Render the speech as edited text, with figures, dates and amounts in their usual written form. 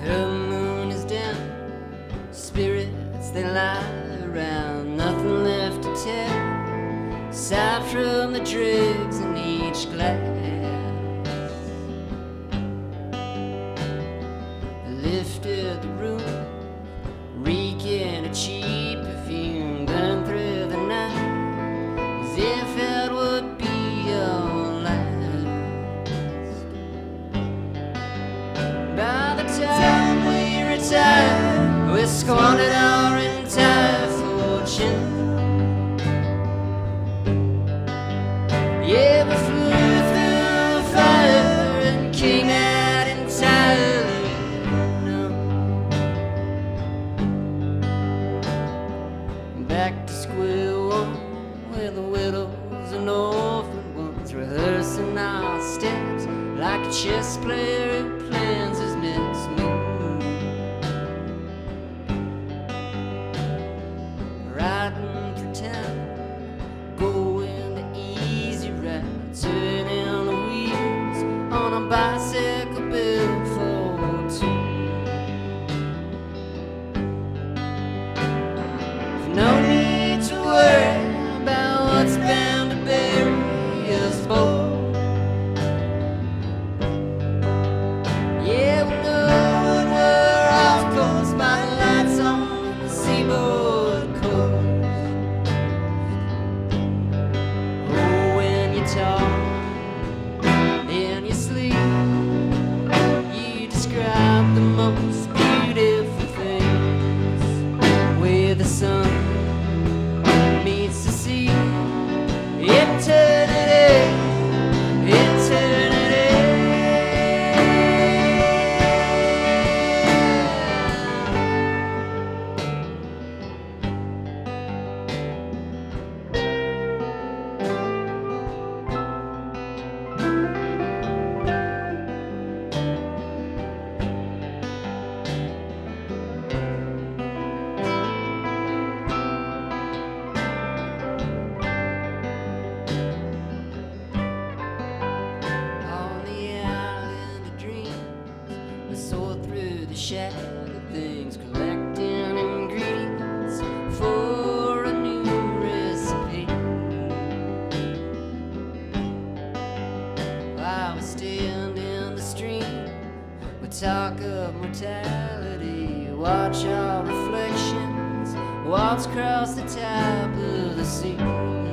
Her moon is down, spirits they lie around, nothing left to tell, aside from the dregs in each glass. Lifted the room, reeking a cheap perfume, burned through the night as if it would be your last. By the time we retired, we squandered our entire fortune. Yeah, we flew through fire and came out entirely numb. Back to square one, where the widows and orphan ones rehearsing our steps like a chess player who plans his next move. Riding through town, going the easy route, turning the wheels on a bicycle built for two. No need to worry about what's bound to bury us both. Yeah, we know we're off course by the lights on the seaboard coast. Oh, when you talk in your sleep, you describe the most beautiful things where the sun meets the sea. Eternity, eternity. On the island of dreams, we soar through the shattered things, collecting ingredients for a new recipe. While we stand in the stream, we talk of mortality, watch our reflections waltz across the top of the sea.